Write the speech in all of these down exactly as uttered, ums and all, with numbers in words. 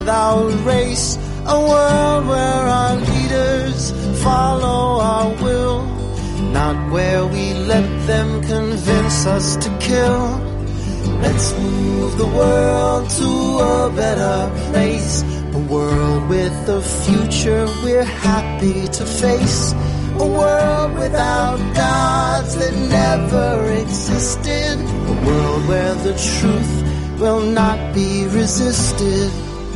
Without race, a world where our leaders follow our will, not where we let them convince us to kill. Let's move the world to a better place, a world with a future we're happy to face, a world without gods that never existed, a world where the truth will not be resisted.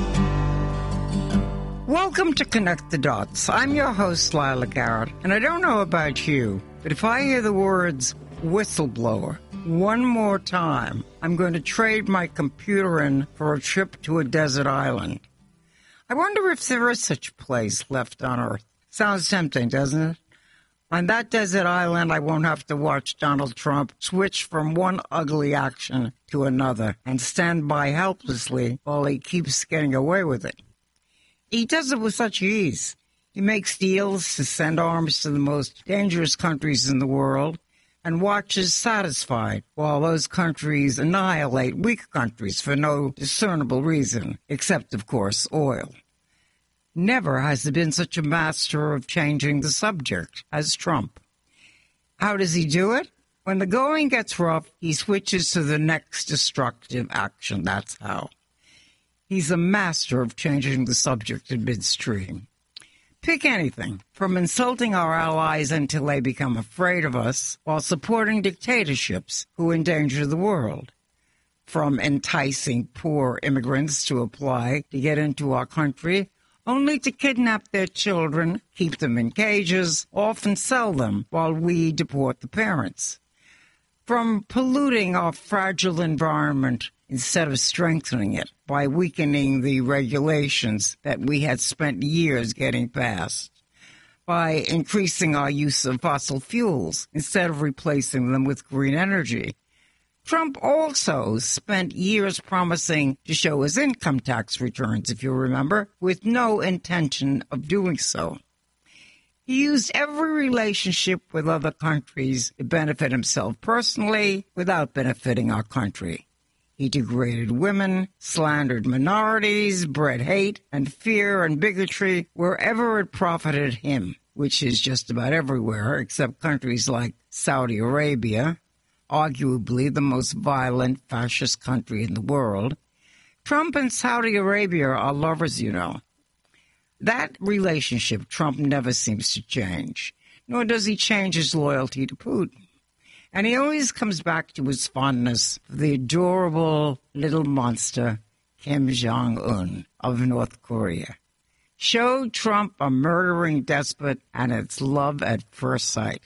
Welcome to Connect the Dots. I'm your host, Lila Garrett, and I don't know about you, but if I hear the words whistleblower one more time, I'm going to trade my computer in for a trip to a desert island. I wonder if there is such a place left on Earth. Sounds tempting, doesn't it? On that desert island, I won't have to watch Donald Trump switch from one ugly action to another and stand by helplessly while he keeps getting away with it. He does it with such ease. He makes deals to send arms to the most dangerous countries in the world and watches satisfied while those countries annihilate weak countries for no discernible reason, except, of course, oil. Never has there been such a master of changing the subject as Trump. How does he do it? When the going gets rough, he switches to the next destructive action. That's how. He's a master of changing the subject in midstream. Pick anything, from insulting our allies until they become afraid of us, while supporting dictatorships who endanger the world. From enticing poor immigrants to apply to get into our country, only to kidnap their children, keep them in cages, often sell them while we deport the parents. From polluting our fragile environment instead of strengthening it by weakening the regulations that we had spent years getting past, by increasing our use of fossil fuels instead of replacing them with green energy. Trump also spent years promising to show his income tax returns, if you remember, with no intention of doing so. He used every relationship with other countries to benefit himself personally without benefiting our country. He degraded women, slandered minorities, bred hate and fear and bigotry wherever it profited him, which is just about everywhere except countries like Saudi Arabia, arguably the most violent fascist country in the world. Trump and Saudi Arabia are lovers, you know. That relationship Trump never seems to change, nor does he change his loyalty to Putin. And he always comes back to his fondness for the adorable little monster Kim Jong-un of North Korea. Show Trump a murdering despot, and it's love at first sight.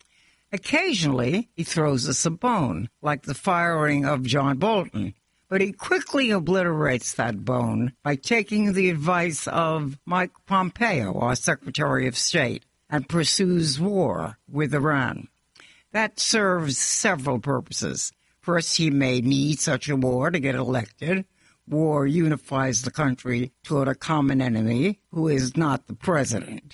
Occasionally, he throws us a bone, like the firing of John Bolton, but he quickly obliterates that bone by taking the advice of Mike Pompeo, our Secretary of State, and pursues war with Iran. That serves several purposes. First, he may need such a war to get elected. War unifies the country toward a common enemy who is not the president.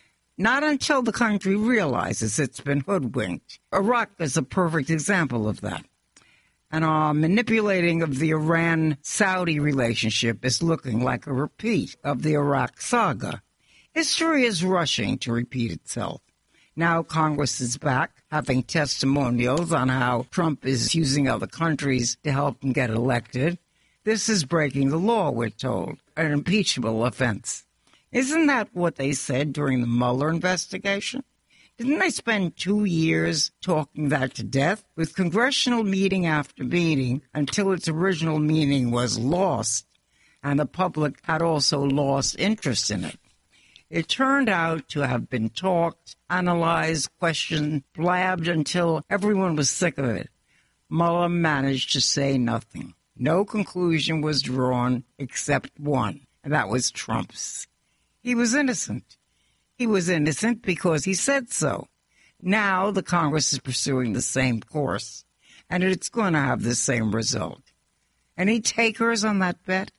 Not until the country realizes it's been hoodwinked. Iraq is a perfect example of that. And our manipulating of the Iran-Saudi relationship is looking like a repeat of the Iraq saga. History is rushing to repeat itself. Now Congress is back, having testimonials on how Trump is using other countries to help him get elected. This is breaking the law, we're told, an impeachable offense. Isn't that what they said during the Mueller investigation? Didn't they spend two years talking that to death, with congressional meeting after meeting until its original meaning was lost, and the public had also lost interest in it? It turned out to have been talked, analyzed, questioned, blabbed until everyone was sick of it. Mueller managed to say nothing. No conclusion was drawn except one, and that was Trump's. He was innocent. He was innocent because he said so. Now the Congress is pursuing the same course, and it's going to have the same result. Any takers on that bet?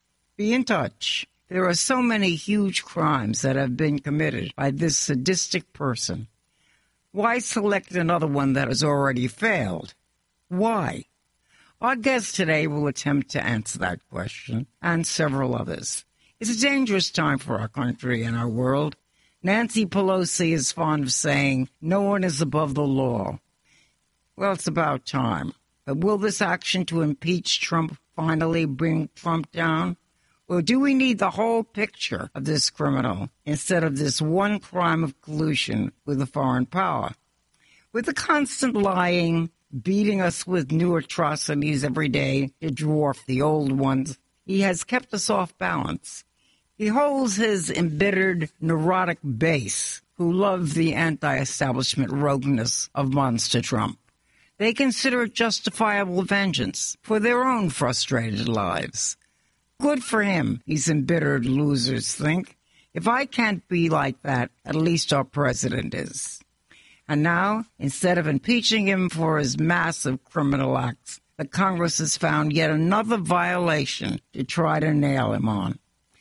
Be in touch. There are so many huge crimes that have been committed by this sadistic person. Why select another one that has already failed? Why? Our guest today will attempt to answer that question and several others. It's a dangerous time for our country and our world. Nancy Pelosi is fond of saying, no one is above the law. Well, it's about time. But will this action to impeach Trump finally bring Trump down? Or do we need the whole picture of this criminal instead of this one crime of collusion with a foreign power? With the constant lying, beating us with new atrocities every day to dwarf the old ones, he has kept us off balance. He holds his embittered, neurotic base, who love the anti-establishment rogueness of Monster Trump. They consider it justifiable vengeance for their own frustrated lives. Good for him, these embittered losers think. If I can't be like that, at least our president is. And now, instead of impeaching him for his massive criminal acts, the Congress has found yet another violation to try to nail him on.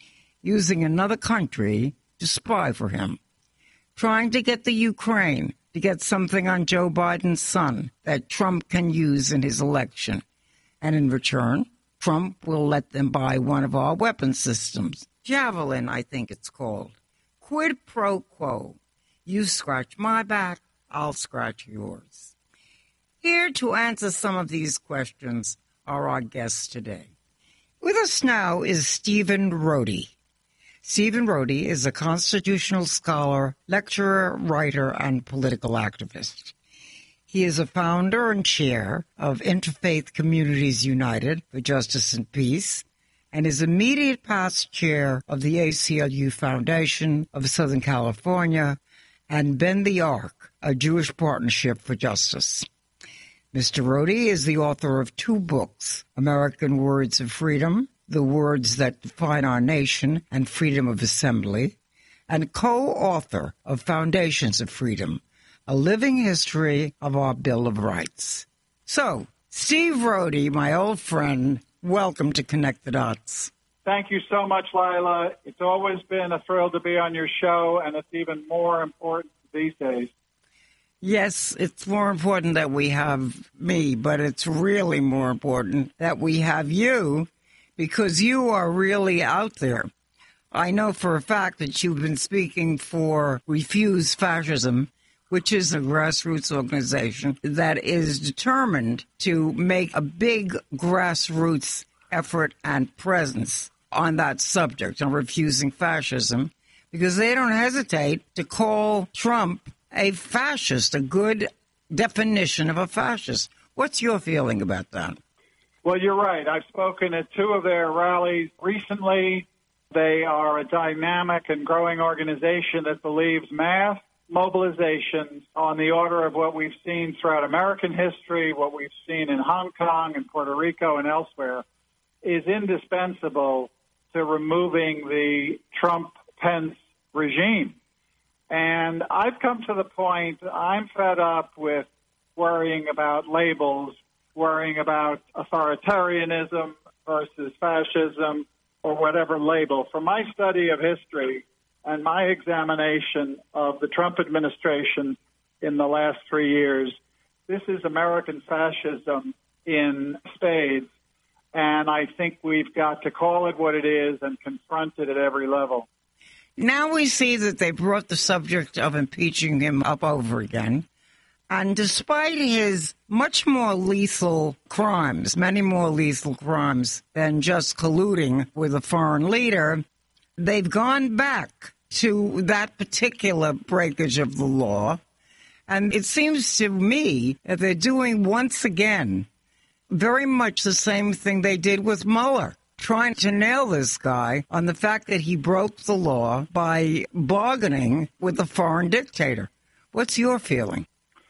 Using another country to spy for him. Trying to get the Ukraine to get something on Joe Biden's son that Trump can use in his election. And in return, Trump will let them buy one of our weapon systems. Javelin, I think it's called. Quid pro quo. You scratch my back, I'll scratch yours. Here to answer some of these questions are our guests today. With us now is Stephen Rohde. Stephen Rohde is a constitutional scholar, lecturer, writer, and political activist. He is a founder and chair of Interfaith Communities United for Justice and Peace, and is immediate past chair of the A C L U Foundation of Southern California and Bend the Arc, a Jewish Partnership for Justice. Mister Rohde is the author of two books, American Words of Freedom, The Words That Define Our Nation and Freedom of Assembly, and co-author of Foundations of Freedom, A Living History of Our Bill of Rights. So, Steve Rohde, my old friend, welcome to Connect the Dots. Thank you so much, Lila. It's always been a thrill to be on your show, and it's even more important these days. Yes, it's more important that we have me, but it's really more important that we have you, because you are really out there. I know for a fact that you've been speaking for Refuse Fascism, which is a grassroots organization that is determined to make a big grassroots effort and presence on that subject, on refusing fascism, because they don't hesitate to call Trump a fascist, a good definition of a fascist. What's your feeling about that? Well, you're right. I've spoken at two of their rallies recently. They are a dynamic and growing organization that believes mass mobilizations on the order of what we've seen throughout American history, what we've seen in Hong Kong and Puerto Rico and elsewhere, is indispensable to removing the Trump-Pence regime. And I've come to the point, I'm fed up with worrying about labels, worrying about authoritarianism versus fascism or whatever label. From my study of history and my examination of the Trump administration in the last three years, this is American fascism in spades. And I think we've got to call it what it is and confront it at every level. Now we see that they brought the subject of impeaching him up over again. And despite his much more lethal crimes, many more lethal crimes than just colluding with a foreign leader, they've gone back to that particular breakage of the law. And it seems to me that they're doing once again very much the same thing they did with Mueller, trying to nail this guy on the fact that he broke the law by bargaining with a foreign dictator. What's your feeling?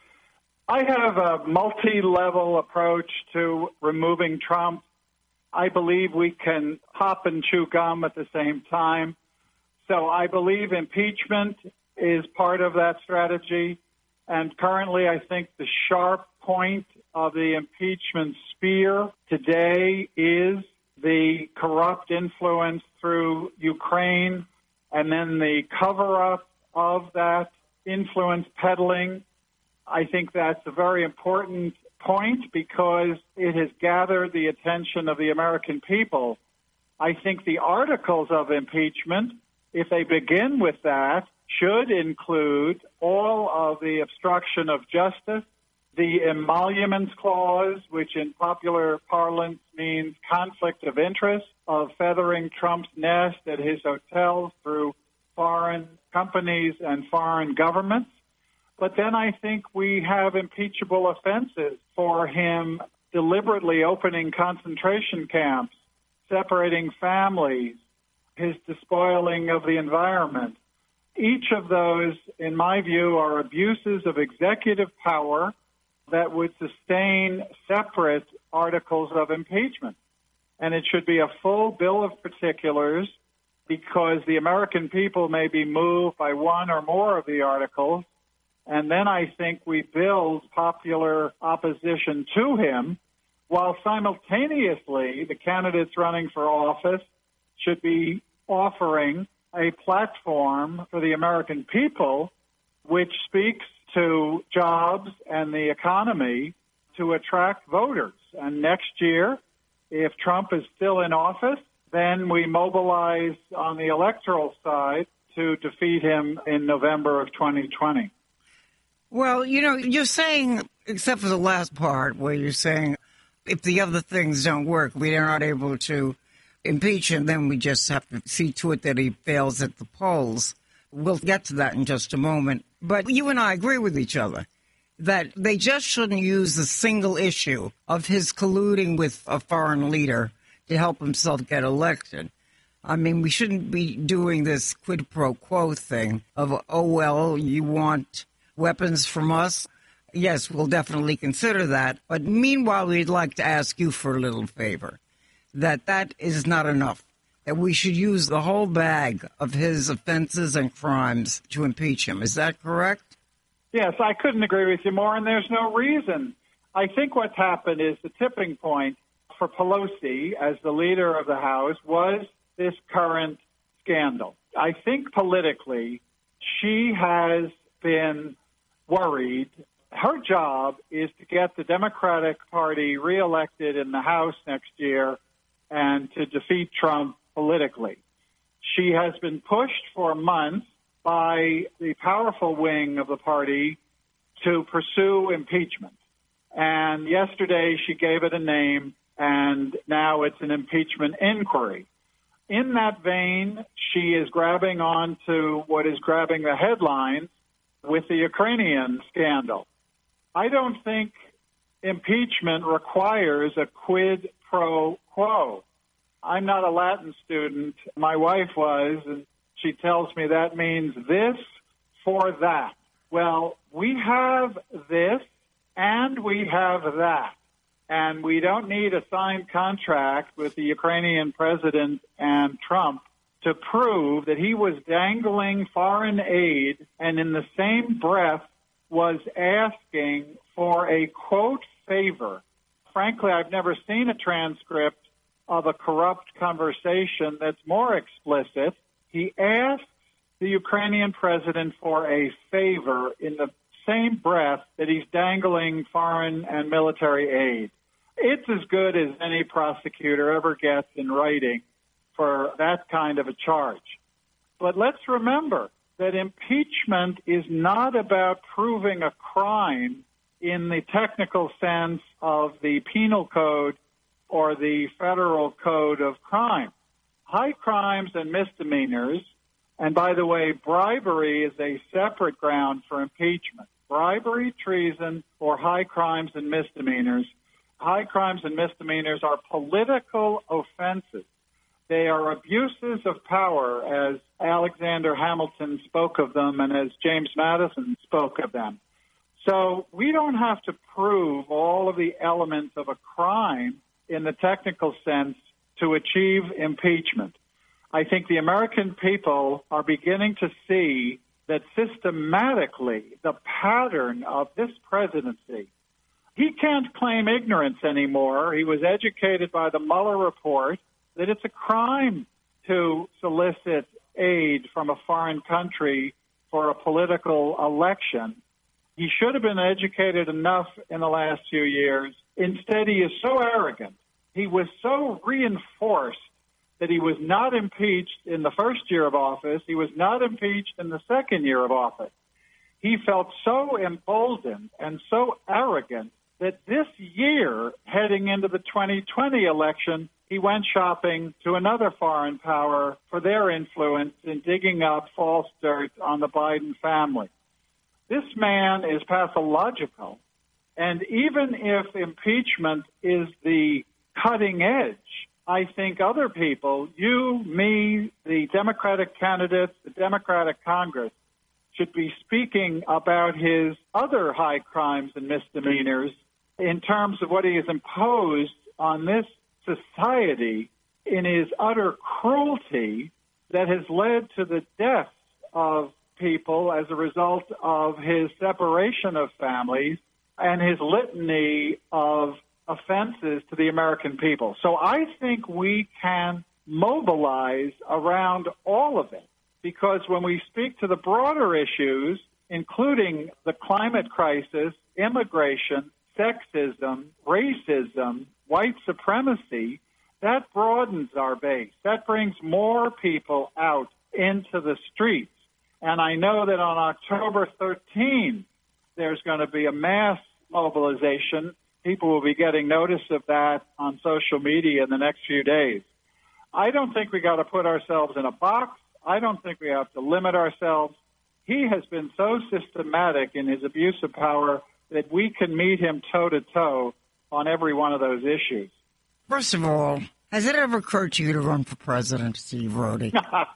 I have a multi-level approach to removing Trump. I believe we can hop and chew gum at the same time. So I believe impeachment is part of that strategy. And currently, I think the sharp point of the impeachment spear today is the corrupt influence through Ukraine and then the cover-up of that influence peddling. I think that's a very important point because it has gathered the attention of the American people. I think the articles of impeachment, if they begin with that, should include all of the obstruction of justice, the emoluments clause, which in popular parlance means conflict of interest, of feathering Trump's nest at his hotels through foreign companies and foreign governments. But then I think we have impeachable offenses for him deliberately opening concentration camps, separating families, his despoiling of the environment. Each of those, in my view, are abuses of executive power that would sustain separate articles of impeachment. And it should be a full bill of particulars because the American people may be moved by one or more of the articles. And then I think we build popular opposition to him while simultaneously the candidates running for office should be offering a platform for the American people which speaks to jobs and the economy to attract voters. And next year, if Trump is still in office, then we mobilize on the electoral side to defeat him in November of twenty twenty. Well, you know, you're saying, except for the last part where you're saying if the other things don't work, we are not able to impeach him, then we just have to see to it that he fails at the polls. We'll get to that in just a moment. But you and I agree with each other that they just shouldn't use the single issue of his colluding with a foreign leader to help himself get elected. I mean, we shouldn't be doing this quid pro quo thing of, oh, well, you want weapons from us? Yes, we'll definitely consider that. But meanwhile, we'd like to ask you for a little favor, that that is not enough, that we should use the whole bag of his offenses and crimes to impeach him. Is that correct? Yes, I couldn't agree with you more, and there's no reason. I think what's happened is the tipping point for Pelosi as the leader of the House was this current scandal. I think politically she has been worried. Her job is to get the Democratic Party reelected in the House next year and to defeat Trump politically. She has been pushed for months by the powerful wing of the party to pursue impeachment. And yesterday she gave it a name, and now it's an impeachment inquiry. In that vein, she is grabbing on to what is grabbing the headlines with the Ukrainian scandal. I don't think impeachment requires a quid pro quo. I'm not a Latin student. My wife was, and she tells me that means this for that. Well, we have this and we have that. And we don't need a signed contract with the Ukrainian president and Trump to prove that he was dangling foreign aid and in the same breath was asking for a, quote, favor. Frankly, I've never seen a transcript of a corrupt conversation that's more explicit. He asked the Ukrainian president for a favor in the same breath that he's dangling foreign and military aid. It's as good as any prosecutor ever gets in writing for that kind of a charge. But let's remember that impeachment is not about proving a crime in the technical sense of the penal code or the federal code of crime. High crimes and misdemeanors, and by the way, bribery is a separate ground for impeachment. Bribery, treason, or high crimes and misdemeanors. High crimes and misdemeanors are political offenses. They are abuses of power, as Alexander Hamilton spoke of them and as James Madison spoke of them. So we don't have to prove all of the elements of a crime in the technical sense to achieve impeachment. I think the American people are beginning to see that systematically the pattern of this presidency, he can't claim ignorance anymore. He was educated by the Mueller report that it's a crime to solicit aid from a foreign country for a political election. He should have been educated enough in the last few years. Instead, he is so arrogant. He was so reinforced that he was not impeached in the first year of office. He was not impeached in the second year of office. He felt so emboldened and so arrogant that this year, heading into the twenty twenty election, he went shopping to another foreign power for their influence in digging up false dirt on the Biden family. This man is pathological, and even if impeachment is the cutting edge, I think other people, you, me, the Democratic candidates, the Democratic Congress, should be speaking about his other high crimes and misdemeanors in terms of what he has imposed on this society in his utter cruelty that has led to the deaths of people as a result of his separation of families and his litany of offenses to the American people. So I think we can mobilize around all of it, because when we speak to the broader issues, including the climate crisis, immigration, sexism, racism, white supremacy, that broadens our base. That brings more people out into the streets. And I know that on October thirteenth, there's going to be a mass mobilization. People will be getting notice of that on social media in the next few days. I don't think we got to put ourselves in a box. I don't think we have to limit ourselves. He has been so systematic in his abuse of power that we can meet him toe-to-toe on every one of those issues. First of all, has it ever occurred to you to run for president, Steve Rhodey?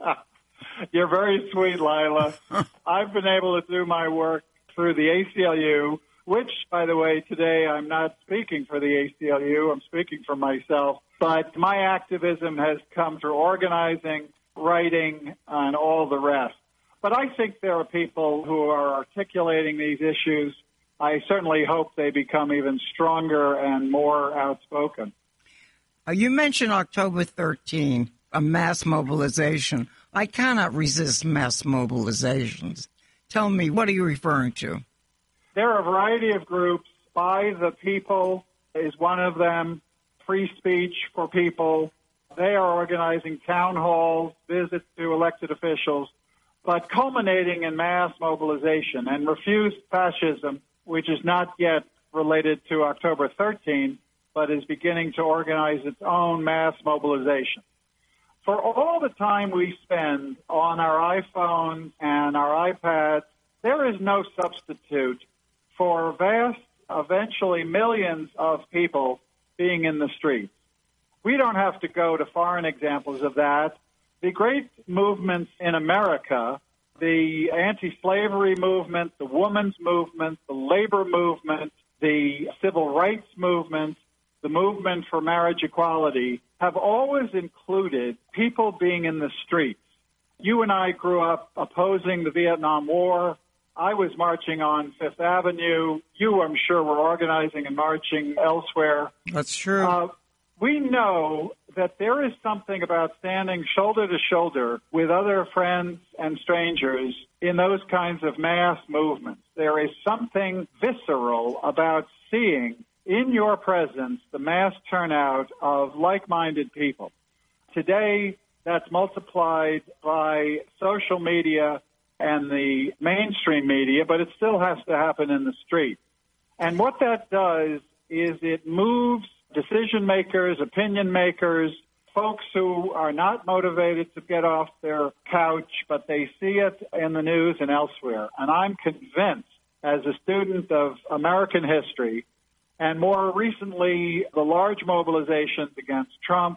You're very sweet, Lila. I've been able to do my work through the A C L U, which, by the way, today I'm not speaking for the A C L U. I'm speaking for myself. But my activism has come through organizing, writing, and all the rest. But I think there are people who are articulating these issues. I certainly hope they become even stronger and more outspoken. Uh, you mentioned October thirteenth, a mass mobilization. I cannot resist mass mobilizations. Tell me, what are you referring to? There are a variety of groups. By the People is one of them. Free Speech for People. They are organizing town halls, visits to elected officials, but culminating in mass mobilization. And Refuse Fascism, which is not yet related to October thirteenth, but is beginning to organize its own mass mobilization. For all the time we spend on our iPhones and our iPads, there is no substitute for vast, eventually millions of people being in the streets. We don't have to go to foreign examples of that. The great movements in America, the anti-slavery movement, the women's movement, the labor movement, the civil rights movement, the movement for marriage equality, have always included people being in the streets. You and I grew up opposing the Vietnam War. I was marching on Fifth Avenue. You, I'm sure, were organizing and marching elsewhere. That's true. Uh, we know that there is something about standing shoulder to shoulder with other friends and strangers in those kinds of mass movements. There is something visceral about seeing in your presence the mass turnout of like-minded people. Today, that's multiplied by social media and the mainstream media, but it still has to happen in the street. And what that does is it moves decision makers, opinion makers, folks who are not motivated to get off their couch, but they see it in the news and elsewhere. And I'm convinced, as a student of American history, and more recently, the large mobilizations against Trump,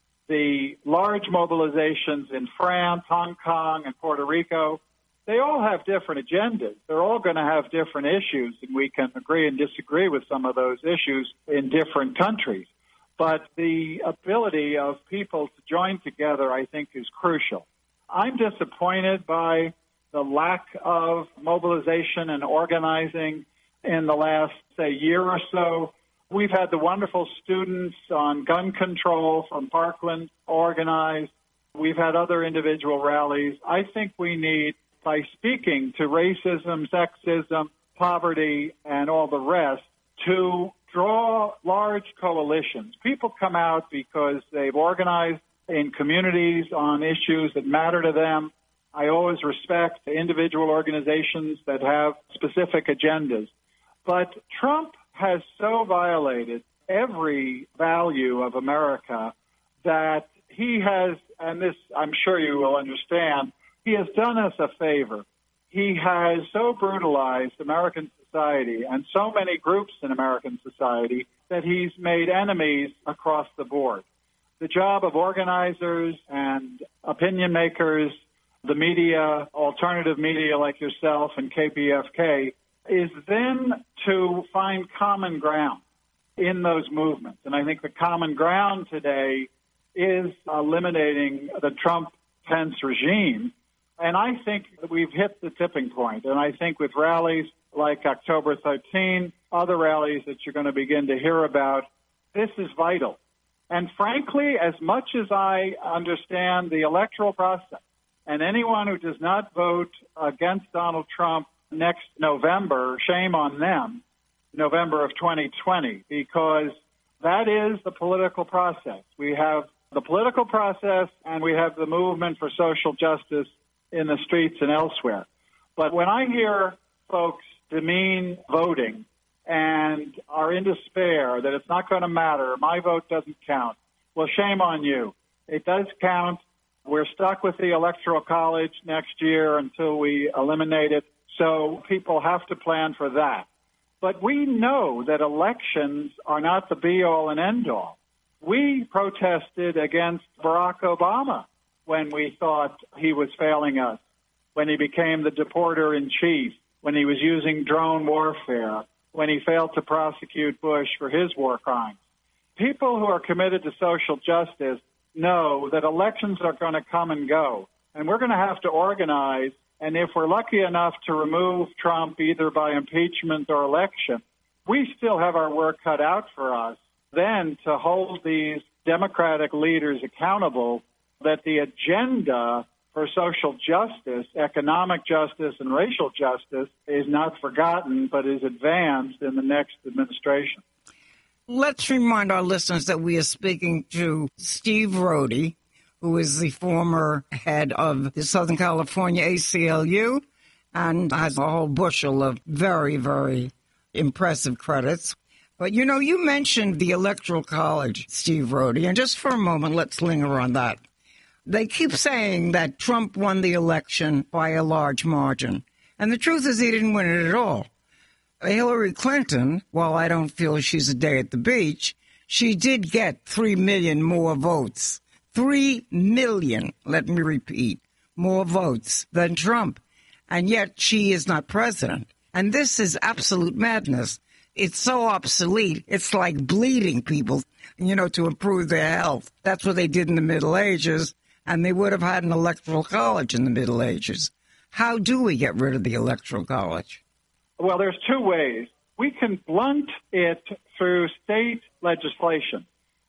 the large mobilizations in France, Hong Kong, and Puerto Rico, they all have different agendas. They're all going to have different issues, and we can agree and disagree with some of those issues in different countries. But the ability of people to join together, I think, is crucial. I'm disappointed by the lack of mobilization and organizing in the last, say, year or so. We've had the wonderful students on gun control from Parkland organized. We've had other individual rallies. I think we need, by speaking to racism, sexism, poverty, and all the rest, to draw large coalitions. People come out because they've organized in communities on issues that matter to them. I always respect individual organizations that have specific agendas. But Trump has so violated every value of America that he has, and this I'm sure you will understand, he has done us a favor. He has so brutalized American society and so many groups in American society that he's made enemies across the board. The job of organizers and opinion makers, the media, alternative media like yourself and K P F K, is then to find common ground in those movements. And I think the common ground today is eliminating the Trump-Pence regime. And I think that we've hit the tipping point. And I think with rallies like October thirteenth, other rallies that you're going to begin to hear about, this is vital. And frankly, as much as I understand the electoral process, and anyone who does not vote against Donald Trump next November, shame on them, November of twenty twenty, because that is the political process. We have the political process and we have the movement for social justice in the streets and elsewhere. But when I hear folks demean voting and are in despair that it's not going to matter, my vote doesn't count, well, shame on you. It does count. We're stuck with the Electoral College next year until we eliminate it, so people have to plan for that. But we know that elections are not the be-all and end-all. We protested against Barack Obama when we thought he was failing us, when he became the deporter-in-chief, when he was using drone warfare, when he failed to prosecute Bush for his war crimes. People who are committed to social justice know that elections are going to come and go, and we're going to have to organize. And if we're lucky enough to remove Trump either by impeachment or election, we still have our work cut out for us then to hold these Democratic leaders accountable that the agenda for social justice, economic justice, and racial justice is not forgotten, but is advanced in the next administration. Let's remind our listeners that we are speaking to Steve Rohde, who is the former head of the Southern California A C L U and has a whole bushel of very, very impressive credits. But, you know, you mentioned the Electoral College, Steve Rohde, and just for a moment, let's linger on that. They keep saying that Trump won the election by a large margin, and the truth is he didn't win it at all. Hillary Clinton, while I don't feel she's a day at the beach, she did get three million more votes. Three million, let me repeat, more votes than Trump. And yet she is not president. And this is absolute madness. It's so obsolete. It's like bleeding people, you know, to improve their health. That's what they did in the Middle Ages, and they would have had an electoral college in the Middle Ages. How do we get rid of the Electoral College? Well, there's two ways. We can blunt it through state legislation.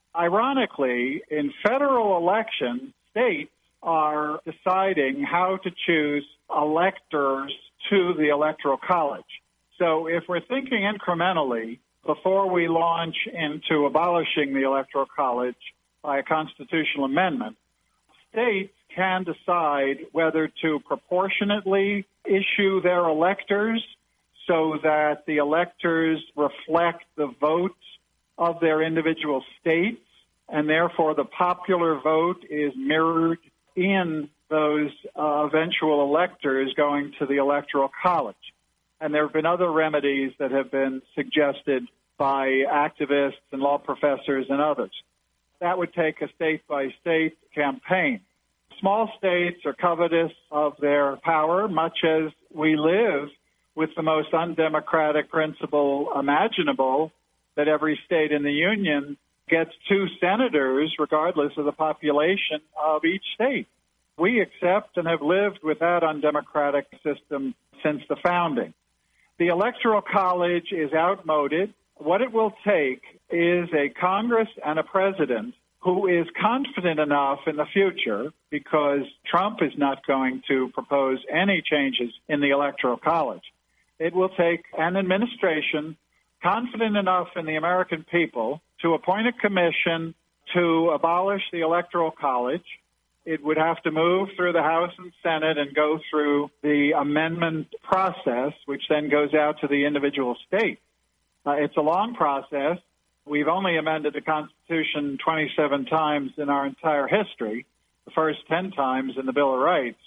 Ironically, in federal elections, states are deciding how to choose electors to the Electoral College. So if we're thinking incrementally, before we launch into abolishing the Electoral College by a constitutional amendment, states can decide whether to proportionately issue their electors so that the electors reflect the votes of their individual states, and therefore the popular vote is mirrored in those uh, eventual electors going to the Electoral College. And there have been other remedies that have been suggested by activists and law professors and others. That would take a state-by-state campaign. Small states are covetous of their power, much as we live with the most undemocratic principle imaginable, that every state in the union gets two senators regardless of the population of each state. We accept and have lived with that undemocratic system since the founding. The Electoral College is outmoded. What it will take is a Congress and a president who is confident enough in the future, because Trump is not going to propose any changes in the Electoral College. it will take an administration confident enough in the American people to appoint a commission to abolish the Electoral College. It would have to move through the House and Senate and go through the amendment process, which then goes out to the individual states. Uh, it's a long process. We've only amended the Constitution twenty-seven times in our entire history, the first ten times in the Bill of Rights.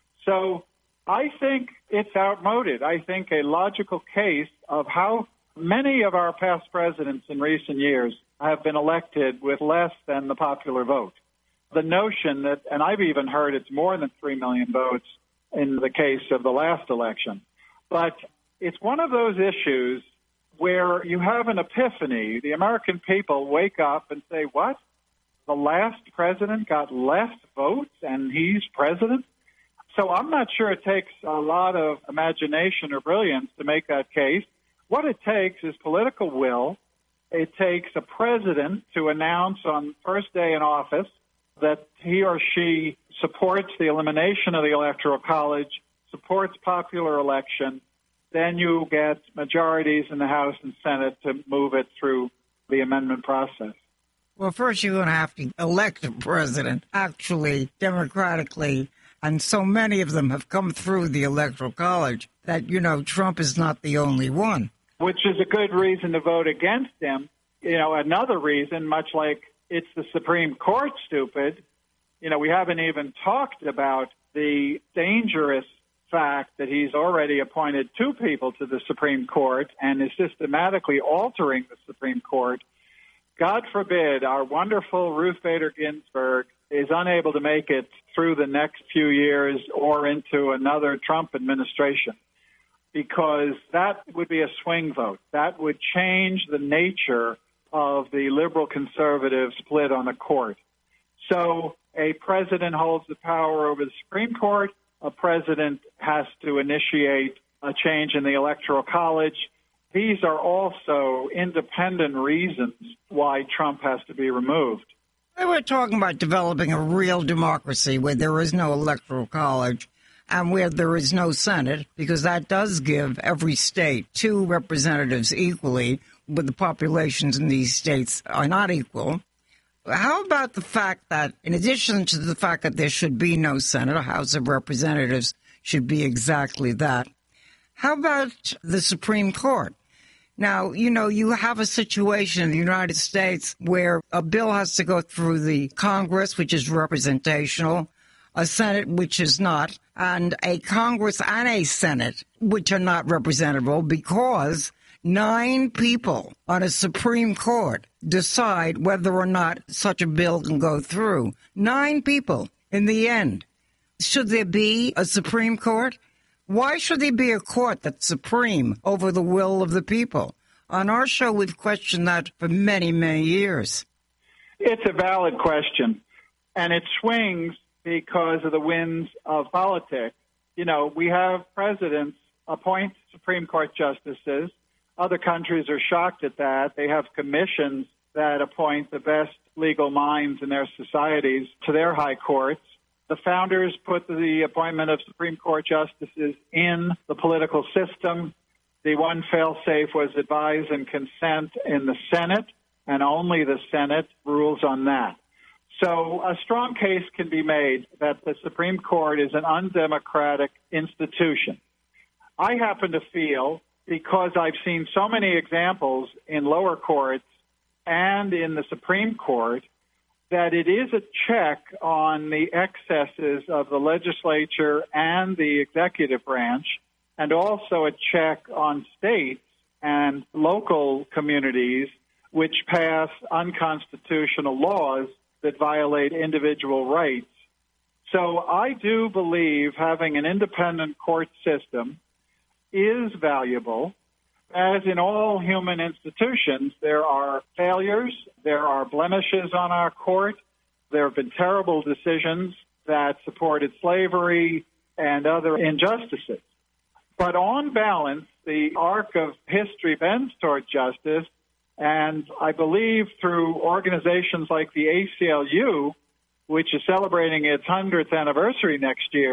So I think it's outmoded. I think a logical case of how many of our past presidents in recent years have been elected with less than the popular vote. The notion that, and I've even heard it's more than three million votes in the case of the last election, but it's one of those issues where you have an epiphany. The American people wake up and say, what? The last president got less votes and he's president? So I'm not sure it takes a lot of imagination or brilliance to make that case. What it takes is political will. It takes a president to announce on first day in office that he or she supports the elimination of the Electoral College, supports popular election. Then you get majorities in the House and Senate to move it through the amendment process. Well, first you're going to have to elect a president, actually, democratically, and so many of them have come through the Electoral College that, you know, Trump is not the only one. Which is a good reason to vote against him. You know, another reason, much like it's the Supreme Court, stupid, you know, we haven't even talked about the dangerous fact that he's already appointed two people to the Supreme Court and is systematically altering the Supreme Court. God forbid our wonderful Ruth Bader Ginsburg is unable to make it through the next few years or into another Trump administration, because that would be a swing vote. That would change the nature of the liberal-conservative split on the court. So a president holds the power over the Supreme Court. A president has to initiate a change in the Electoral College. These are also independent reasons why Trump has to be removed. We're talking about developing a real democracy where there is no Electoral College and where there is no Senate, because that does give every state two representatives equally, but the populations in these states are not equal. How about the fact that, in addition to the fact that there should be no Senate, a House of Representatives should be exactly that, how about the Supreme Court? Now, you know, you have a situation in the United States where a bill has to go through the Congress, which is representational, a Senate, which is not, and a Congress and a Senate, which are not representable, because nine people on a Supreme Court decide whether or not such a bill can go through. Nine people in the end. Should there be a Supreme Court? Why should there be a court that's supreme over the will of the people? On our show, we've questioned that for many, many years. It's a valid question, and it swings because of the winds of politics. You know, we have presidents appoint Supreme Court justices. Other countries are shocked at that. They have commissions that appoint the best legal minds in their societies to their high courts. The founders put the appointment of Supreme Court justices in the political system. The one fail-safe was advise and consent in the Senate, and only the Senate rules on that. So a strong case can be made that the Supreme Court is an undemocratic institution. I happen to feel, because I've seen so many examples in lower courts and in the Supreme Court, that it is a check on the excesses of the legislature and the executive branch, and also a check on states and local communities which pass unconstitutional laws that violate individual rights. So I do believe having an independent court system is valuable. As in all human institutions, there are failures, there are blemishes on our court. There have been terrible decisions that supported slavery and other injustices. But on balance, the arc of history bends toward justice, and I believe through organizations like the A C L U, which is celebrating its hundredth anniversary next year,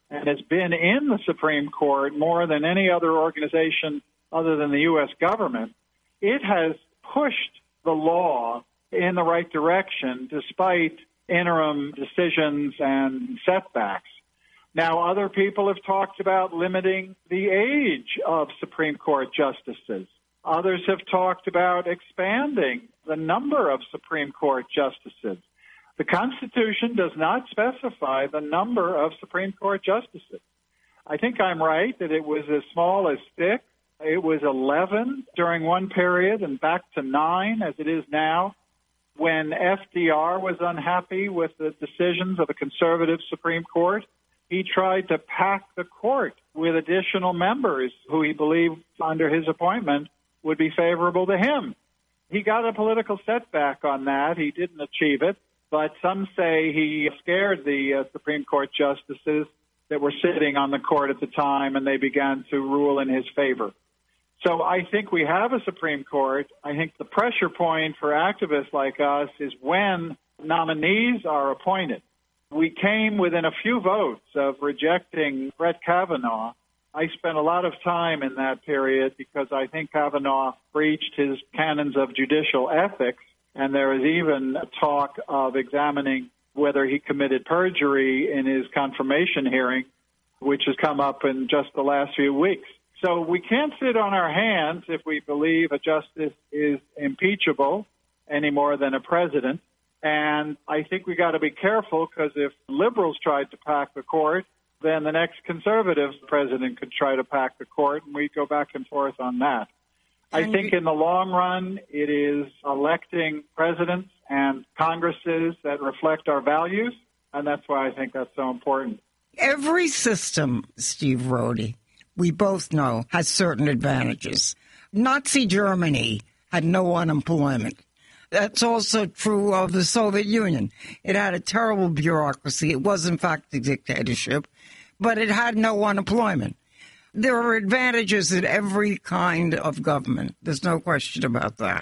and has been in the Supreme Court more than any other organization other than the U S government, it has pushed the law in the right direction despite interim decisions and setbacks. Now, other people have talked about limiting the age of Supreme Court justices. Others have talked about expanding the number of Supreme Court justices. The Constitution does not specify the number of Supreme Court justices. I think I'm right that it was as small as six. It was eleven during one period and back to nine as it is now. When F D R was unhappy with the decisions of a conservative Supreme Court, he tried to pack the court with additional members who he believed under his appointment would be favorable to him. He got a political setback on that. He didn't achieve it, but some say he scared the uh, Supreme Court justices that were sitting on the court at the time, and they began to rule in his favor. So I think we have a Supreme Court. I think the pressure point for activists like us is when nominees are appointed. We came within a few votes of rejecting Brett Kavanaugh. I spent a lot of time in that period because I think Kavanaugh breached his canons of judicial ethics, and there is even talk of examining whether he committed perjury in his confirmation hearing, which has come up in just the last few weeks. So we can't sit on our hands if we believe a justice is impeachable any more than a president. And I think we got to be careful because if liberals tried to pack the court, then the next conservative president could try to pack the court, and we go back and forth on that. I think in the long run, it is electing presidents and Congresses that reflect our values, and that's why I think that's so important. Every system, Steve Rohde, we both know, has certain advantages. Nazi Germany had no unemployment. That's also true of the Soviet Union. It had a terrible bureaucracy. It was, in fact, a dictatorship, but it had no unemployment. There are advantages in every kind of government. There's no question about that.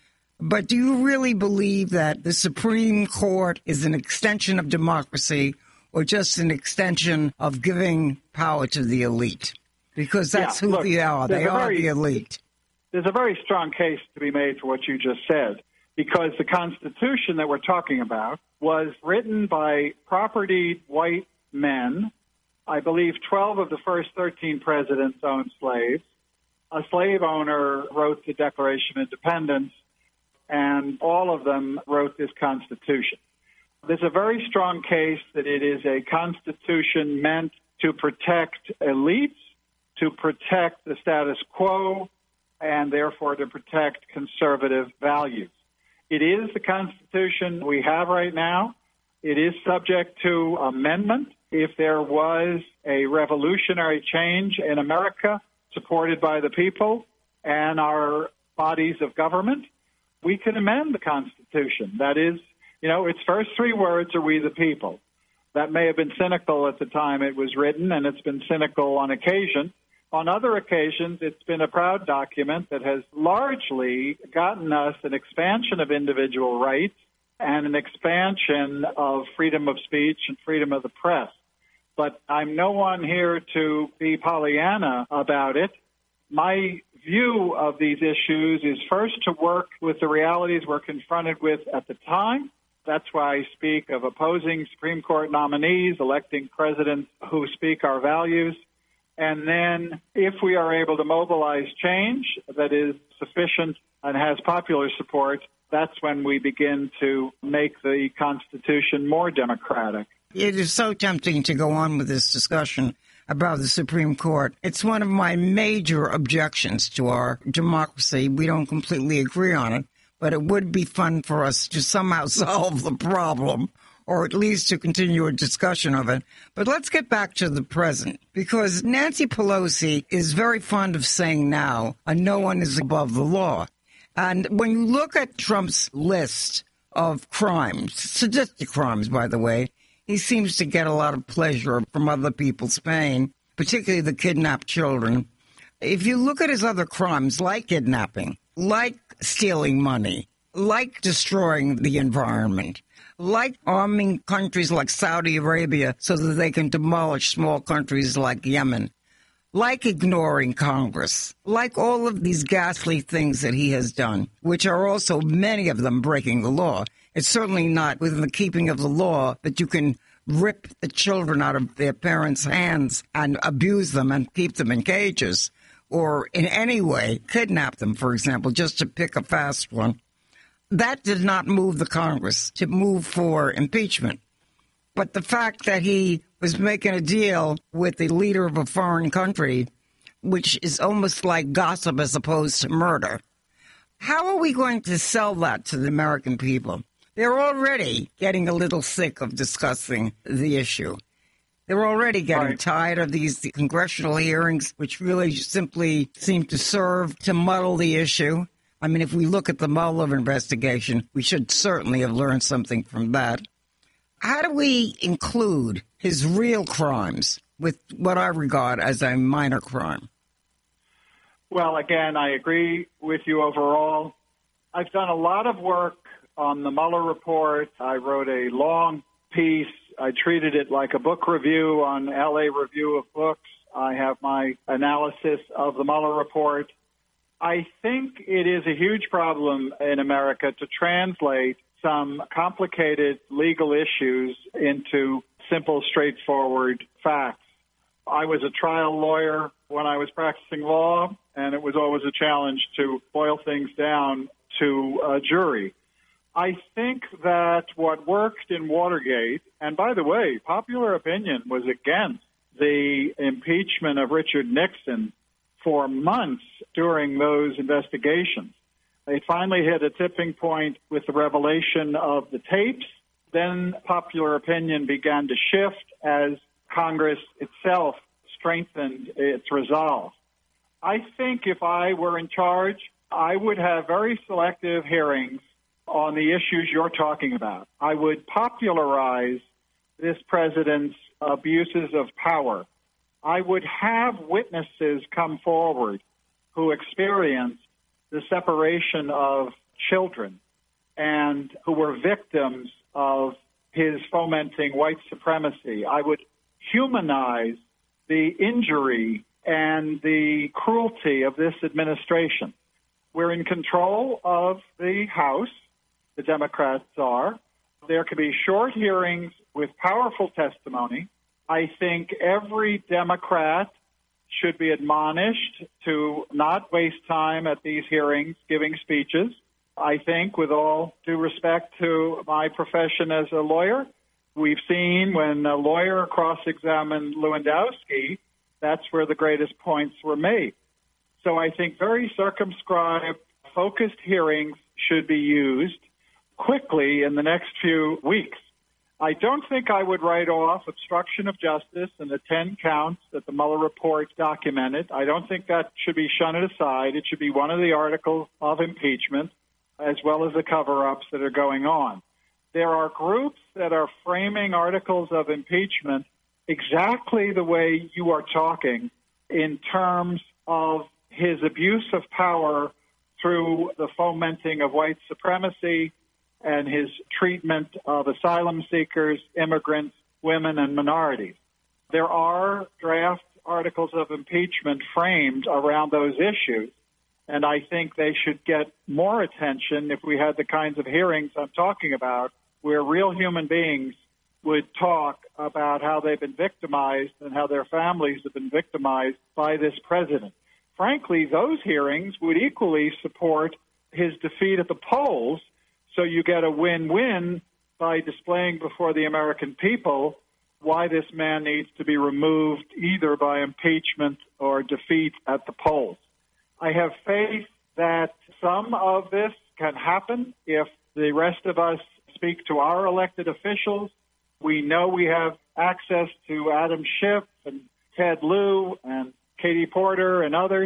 But do you really believe that the Supreme Court is an extension of democracy or just an extension of giving power to the elite? Because that's yeah, who look, they are. They are very, the elite. There's a very strong case to be made for what you just said, because the Constitution that we're talking about was written by propertied white men. I believe twelve of the first thirteen presidents owned slaves. A slave owner wrote the Declaration of Independence, and all of them wrote this Constitution. There's a very strong case that it is a Constitution meant to protect elites, to protect the status quo, and therefore to protect conservative values. It is the Constitution we have right now. It is subject to amendment. If there was a revolutionary change in America supported by the people and our bodies of government, we can amend the Constitution. That is, you know, its first three words are "we the people." That may have been cynical at the time it was written, and it's been cynical on occasion. On other occasions, it's been a proud document that has largely gotten us an expansion of individual rights and an expansion of freedom of speech and freedom of the press. But I'm no one here to be Pollyanna about it. My view of these issues is first to work with the realities we're confronted with at the time. That's why I speak of opposing Supreme Court nominees, electing presidents who speak our values. And then if we are able to mobilize change that is sufficient and has popular support, that's when we begin to make the Constitution more democratic. It is so tempting to go on with this discussion about the Supreme Court. It's one of my major objections to our democracy. We don't completely agree on it, but it would be fun for us to somehow solve the problem, or at least to continue a discussion of it. But let's get back to the present, because Nancy Pelosi is very fond of saying now, uh, no one is above the law. And when you look at Trump's list of crimes, sadistic crimes, by the way, he seems to get a lot of pleasure from other people's pain, particularly the kidnapped children. If you look at his other crimes, like kidnapping, like stealing money, like destroying the environment, like arming countries like Saudi Arabia so that they can demolish small countries like Yemen, like ignoring Congress, like all of these ghastly things that he has done, which are also many of them breaking the law. It's certainly not within the keeping of the law that you can rip the children out of their parents' hands and abuse them and keep them in cages, or in any way kidnap them, for example, just to pick a fast one. That did not move the Congress to move for impeachment. But the fact that he was making a deal with the leader of a foreign country, which is almost like gossip as opposed to murder, how are we going to sell that to the American people? They're already getting a little sick of discussing the issue. They're already getting right. tired of these congressional hearings, which really simply seem to serve to muddle the issue. I mean, if we look at the Mueller investigation, we should certainly have learned something from that. How do we include his real crimes with what I regard as a minor crime? Well, again, I agree with you overall. I've done a lot of work on the Mueller report. I wrote a long piece. I treated it like a book review on L A Review of Books. I have my analysis of the Mueller report. I think it is a huge problem in America to translate some complicated legal issues into simple, straightforward facts. I was a trial lawyer when I was practicing law, and it was always a challenge to boil things down to a jury. I think that what worked in Watergate, and by the way, popular opinion was against the impeachment of Richard Nixon for months during those investigations. It finally hit a tipping point with the revelation of the tapes. Then popular opinion began to shift as Congress itself strengthened its resolve. I think if I were in charge, I would have very selective hearings on the issues you're talking about. I would popularize this president's abuses of power. I would have witnesses come forward who experienced the separation of children and who were victims of his fomenting white supremacy. I would humanize the injury and the cruelty of this administration. We're in control of the House. The Democrats are. There can be short hearings with powerful testimony. I think every Democrat should be admonished to not waste time at these hearings giving speeches. I think, with all due respect to my profession as a lawyer, we've seen when a lawyer cross-examined Lewandowski, that's where the greatest points were made. So I think very circumscribed, focused hearings should be used quickly in the next few weeks. I don't think I would write off obstruction of justice and the ten counts that the Mueller report documented. I don't think that should be shunted aside. It should be one of the articles of impeachment, as well as the cover-ups that are going on. There are groups that are framing articles of impeachment exactly the way you are talking in terms of his abuse of power through the fomenting of white supremacy and his treatment of asylum seekers, immigrants, women, and minorities. There are draft articles of impeachment framed around those issues, and I think they should get more attention if we had the kinds of hearings I'm talking about, where real human beings would talk about how they've been victimized and how their families have been victimized by this president. Frankly, those hearings would equally support his defeat at the polls. So you get a win-win by displaying before the American people why this man needs to be removed either by impeachment or defeat at the polls. I have faith that some of this can happen if the rest of us speak to our elected officials. We know we have access to Adam Schiff and Ted Lieu and Katie Porter and others.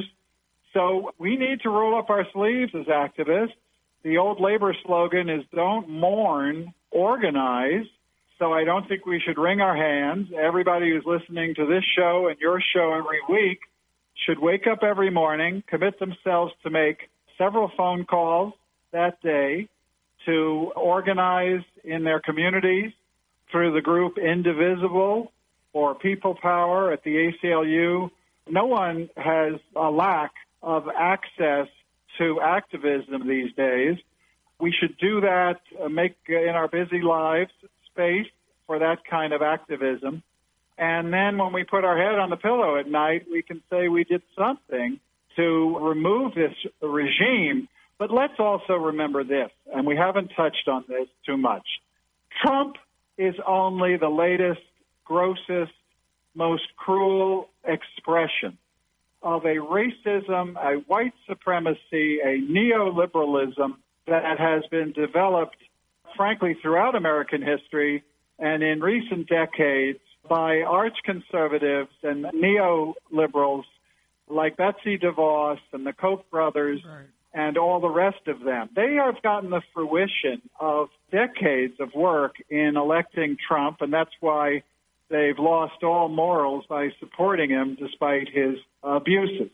So we need to roll up our sleeves as activists. The old labor slogan is don't mourn, organize. So I don't think we should wring our hands. Everybody who's listening to this show and your show every week should wake up every morning, commit themselves to make several phone calls that day, to organize in their communities through the group Indivisible or People Power at the A C L U. No one has a lack of access to activism these days. We should do that, uh, make uh, in our busy lives space for that kind of activism. And then when we put our head on the pillow at night, we can say we did something to remove this regime. But let's also remember this, and we haven't touched on this too much. Trump is only the latest, grossest, most cruel expression of a racism, a white supremacy, a neoliberalism that has been developed, frankly, throughout American history and in recent decades by arch conservatives and neoliberals like Betsy DeVos and the Koch brothers right. and all the rest of them. They have gotten the fruition of decades of work in electing Trump, and that's why they've lost all morals by supporting him despite his abuses.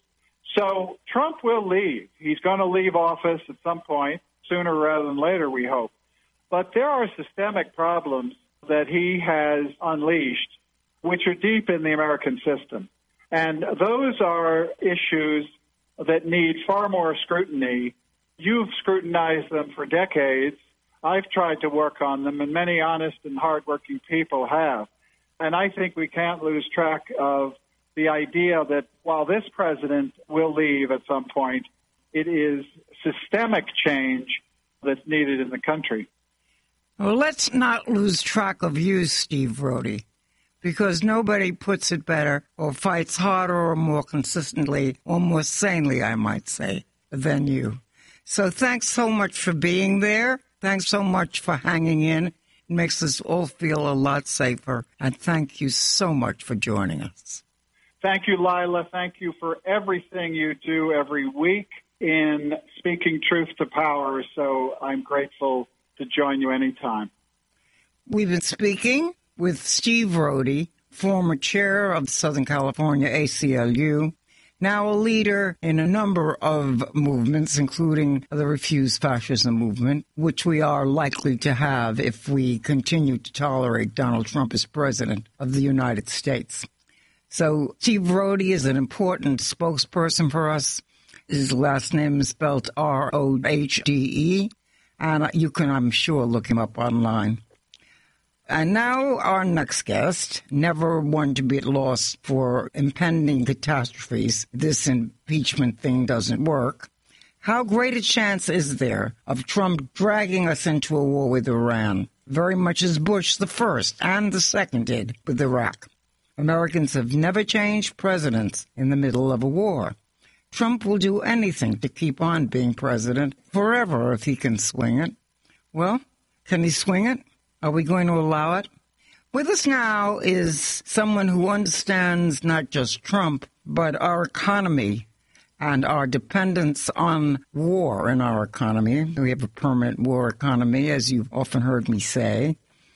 So Trump will leave. He's going to leave office at some point, sooner rather than later, we hope. But there are systemic problems that he has unleashed, which are deep in the American system. And those are issues that need far more scrutiny. You've scrutinized them for decades. I've tried to work on them, and many honest and hardworking people have. And I think we can't lose track of the idea that while this president will leave at some point, it is systemic change that's needed in the country. Well, let's not lose track of you, Steve Rhode, because nobody puts it better or fights harder or more consistently or more sanely, I might say, than you. So thanks so much for being there. Thanks so much for hanging in. It makes us all feel a lot safer. And thank you so much for joining us. Thank you, Lila. Thank you for everything you do every week in speaking truth to power. So I'm grateful to join you anytime. We've been speaking with Steve Rhode, former chair of Southern California A C L U, now a leader in a number of movements, including the Refuse Fascism movement, which we are likely to have if we continue to tolerate Donald Trump as president of the United States. So Steve Rhode is an important spokesperson for us. His last name is spelled R O H D E, and you can, I'm sure, look him up online. And now our next guest, never one to be at loss for impending catastrophes. This impeachment thing doesn't work. How great a chance is there of Trump dragging us into a war with Iran, very much as Bush the first and the second did with Iraq? Americans have never changed presidents in the middle of a war. Trump will do anything to keep on being president forever if he can swing it. Well, can he swing it? Are we going to allow it? With us now is someone who understands not just Trump, but our economy and our dependence on war in our economy. We have a permanent war economy, as you've often heard me say.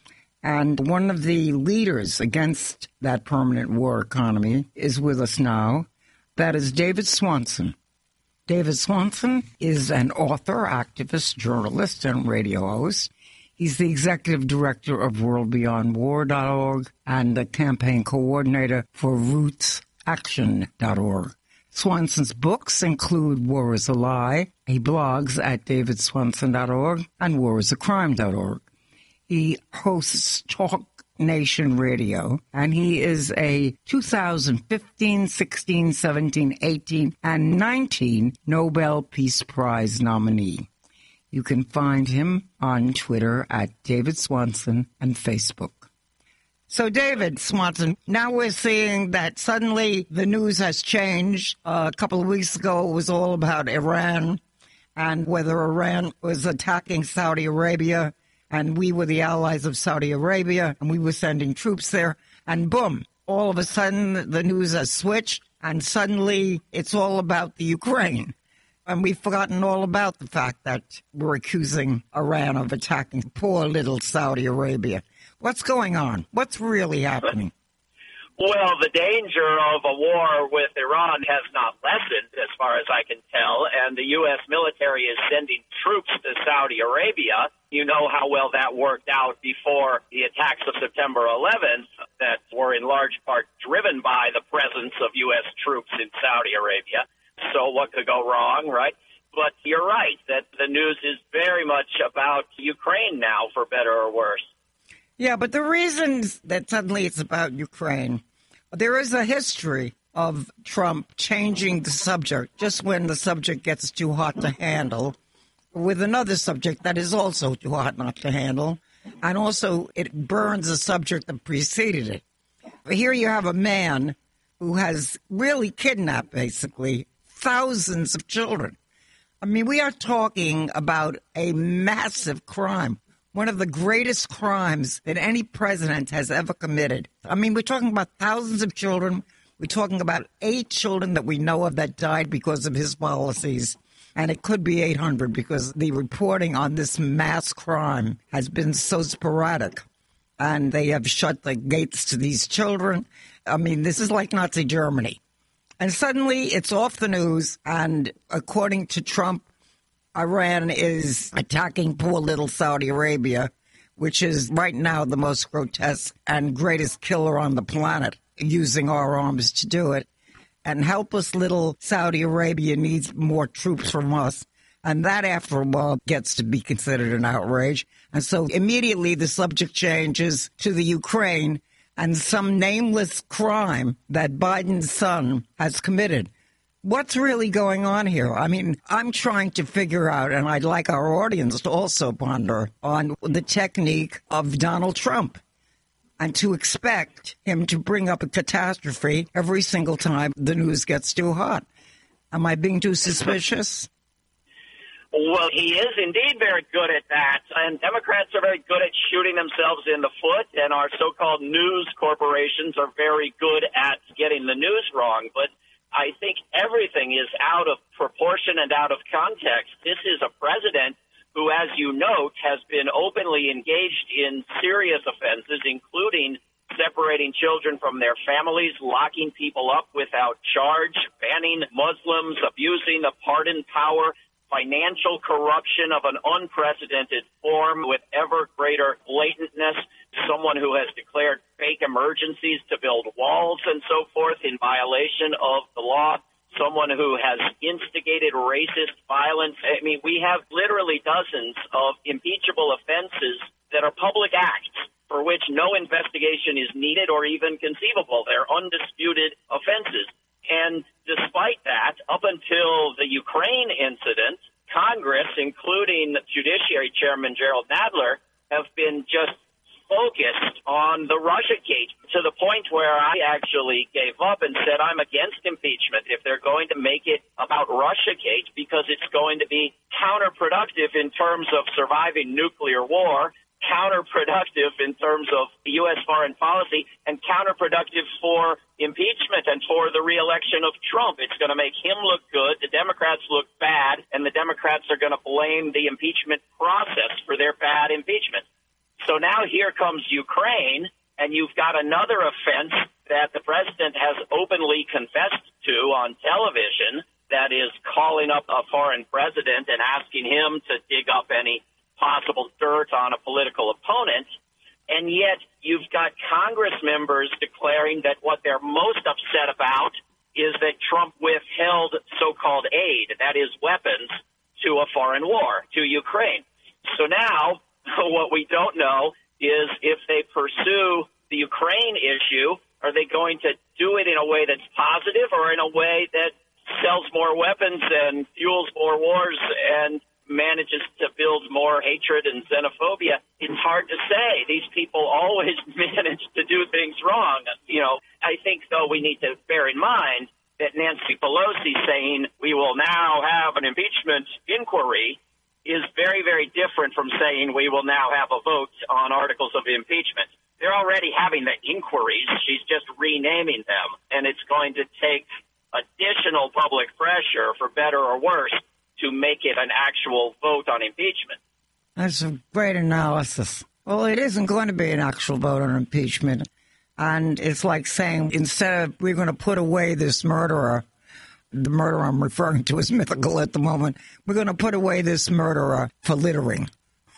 And one of the leaders against that permanent war economy is with us now. That is David Swanson. David Swanson is an author, activist, journalist, and radio host. He's the executive director of world beyond war dot org and the campaign coordinator for roots action dot org. Swanson's books include War is a Lie. He blogs at david swanson dot org and war is a crime dot org. He hosts Talk Nation Radio, and he is a two thousand fifteen, sixteen, seventeen, eighteen, and nineteen Nobel Peace Prize nominee. You can find him on Twitter at David Swanson and Facebook. So, David Swanson, now we're seeing that suddenly the news has changed. Uh, a couple of weeks ago, it was all about Iran and whether Iran was attacking Saudi Arabia, and we were the allies of Saudi Arabia, and we were sending troops there. And boom, all of a sudden the news has switched, and suddenly it's all about the Ukraine. And we've forgotten all about the fact that we're accusing Iran of attacking poor little Saudi Arabia. What's going on? What's really happening? Well, the danger of a war with Iran has not lessened, as far as I can tell, and the U S military is sending troops to Saudi Arabia. You know how well that worked out before the attacks of September eleventh that were in large part driven by the presence of U S troops in Saudi Arabia. So what could go wrong, right? But you're right that the news is very much about Ukraine now, for better or worse. Yeah, but the reasons that suddenly it's about Ukraine, there is a history of Trump changing the subject just when the subject gets too hot to handle, with another subject that is also too hot not to handle, and also it burns the subject that preceded it. Here you have a man who has really kidnapped, basically, thousands of children. I mean, we are talking about a massive crime, one of the greatest crimes that any president has ever committed. I mean, we're talking about thousands of children. We're talking about eight children that we know of that died because of his policies. And it could be eight hundred because the reporting on this mass crime has been so sporadic. And they have shut the gates to these children. I mean, this is like Nazi Germany. And suddenly it's off the news. And according to Trump, Iran is attacking poor little Saudi Arabia, which is right now the most grotesque and greatest killer on the planet, using our arms to do it. And helpless little Saudi Arabia needs more troops from us. And that, after a while, gets to be considered an outrage. And so immediately the subject changes to the Ukraine and some nameless crime that Biden's son has committed. What's really going on here? I mean, I'm trying to figure out, and I'd like our audience to also ponder on the technique of Donald Trump and to expect him to bring up a catastrophe every single time the news gets too hot. Am I being too suspicious? Well, he is indeed very good at that, and Democrats are very good at shooting themselves in the foot, and our so-called news corporations are very good at getting the news wrong. But I think everything is out of proportion and out of context. This is a president who, as you note, has been openly engaged in serious offenses, including separating children from their families, locking people up without charge, banning Muslims, abusing the pardon power, financial corruption of an unprecedented form with ever greater blatantness, someone who has declared fake emergencies to build walls and so forth in violation of the law, someone who has instigated racist violence. I mean, we have literally dozens of impeachable offenses that are public acts for which no investigation is needed or even conceivable. They're undisputed offenses. And despite that, up until the Ukraine incident, Congress, including Judiciary Chairman Gerald Nadler, have been just focused on the Russiagate to the point where I actually gave up and said I'm against impeachment if they're going to make it about Russiagate, because it's going to be counterproductive in terms of surviving nuclear war, counterproductive in terms of U S foreign policy, and counterproductive for impeachment and for the reelection of Trump. It's going to make him look good, the Democrats look bad, and the Democrats are going to blame the impeachment process for their bad impeachment. So now here comes Ukraine, and you've got another offense that the president has openly confessed to on television, that is calling up a foreign president and asking him to dig up any possible dirt on a political opponent. And yet you've got Congress members declaring that what they're most upset about is that Trump withheld so-called aid, that is weapons, to a foreign war, to Ukraine. So now what we don't know is if they pursue the Ukraine issue, are they going to do it in a way that's positive or in a way that sells more weapons and fuels more wars and manages to build more hatred and xenophobia? It's hard to say. These people always manage to do things wrong. You know, I think, though, we need to bear in mind that Nancy Pelosi saying we will now have an impeachment inquiry is very, very different from saying we will now have a vote on articles of impeachment. They're already having the inquiries. She's just renaming them, and it's going to take additional public pressure, for better or worse, to make it an actual vote on impeachment. That's a great analysis. Well, it isn't going to be an actual vote on impeachment. And it's like saying, instead of we're going to put away this murderer, the murderer I'm referring to is mythical at the moment, we're going to put away this murderer for littering.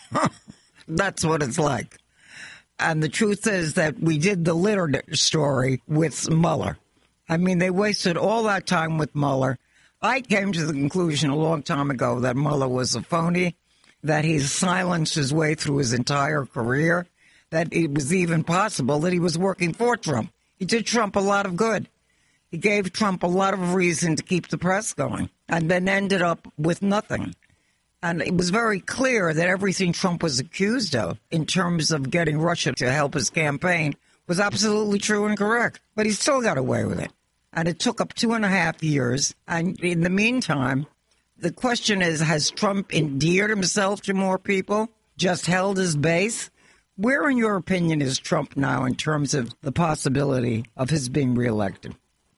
That's what it's like. And the truth is that we did the litter story with Mueller. I mean, they wasted all that time with Mueller. I came to the conclusion a long time ago that Mueller was a phony, that he silenced his way through his entire career, that it was even possible that he was working for Trump. He did Trump a lot of good. He gave Trump a lot of reason to keep the press going, and then ended up with nothing. And it was very clear that everything Trump was accused of in terms of getting Russia to help his campaign was absolutely true and correct. But he still got away with it. And it took up two and a half years. And in the meantime, the question is, has Trump endeared himself to more people, just held his base? Where, in your opinion, is Trump now in terms of the possibility of his being reelected?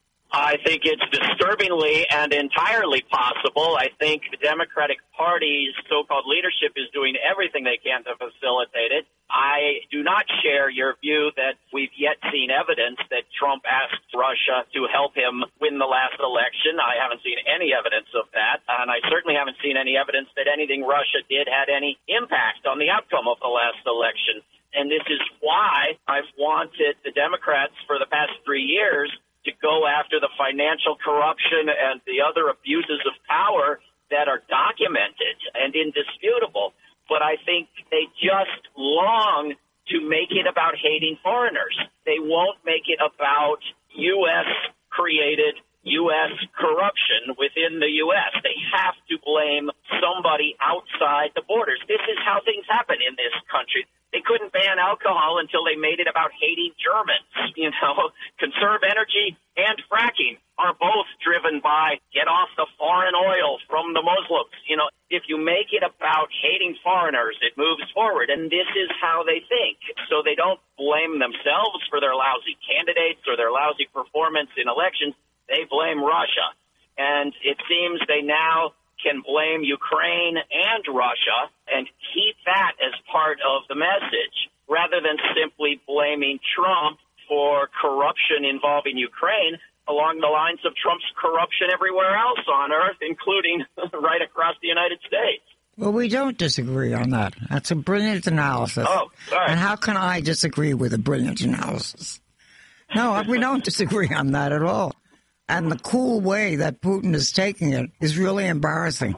I think it's disturbingly and entirely possible. I think the Democratic Party's so-called leadership is doing everything they can to facilitate it. I do not share your view that we've yet seen evidence that Trump asked Russia to help him win the last election. I haven't seen any evidence of that, and I certainly haven't seen any evidence that anything Russia did had any impact on the outcome of the last election. And this is why I've wanted the Democrats for the past three years to go after the financial corruption and the other abuses of power that are documented and indisputable. But I think they just long to make it about hating foreigners. They won't make it about U S-created U S corruption within the U S. They have to blame somebody outside the borders. This is how things happen in this country. They couldn't ban alcohol until they made it about hating Germans. You know, conserve energy and fracking are both driven by get off the foreign oil from the Muslims. You know, if you make it about hating foreigners, it moves forward. And this is how they think. So they don't blame themselves for their lousy candidates or their lousy performance in elections. They blame Russia. And it seems they now can blame Ukraine and Russia and keep that as part of the message rather than simply blaming Trump for corruption involving Ukraine along the lines of Trump's corruption everywhere else on earth, including right across the United States. Well, we don't disagree on that. That's a brilliant analysis. Oh, sorry. And how can I disagree with a brilliant analysis? No, we don't disagree on that at all. And the cool way that Putin is taking it is really embarrassing.